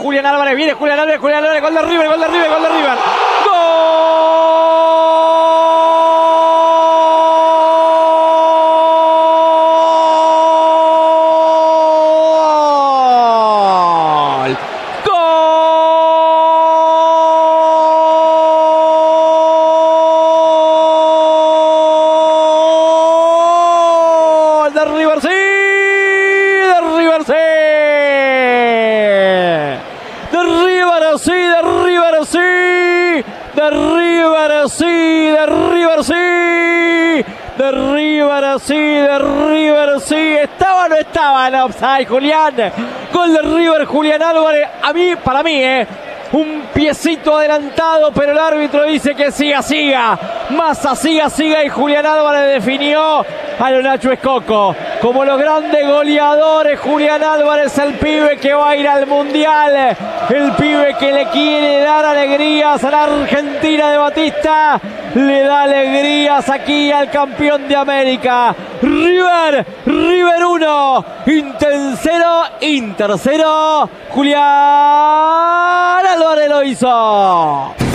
Julián Álvarez, viene Julián Álvarez, gol de River, gol de River, gol de River. River sí, de River sí, de River sí, de River sí, de River sí, de River sí, de River sí, de River sí. ¿Estaba o no estaba en offside, Julián? Gol de River, Julián Álvarez. Para mí, un piecito adelantado, pero el árbitro dice que siga. Massa, siga. Y Julián Álvarez definió a lo Nacho Escoco. Como los grandes goleadores, Julián Álvarez, el pibe que va a ir al Mundial. El pibe que le quiere dar alegrías a la Argentina de Batista. Le da alegrías aquí al campeón de América. River 1, Inter 0. Julián Álvarez lo hizo.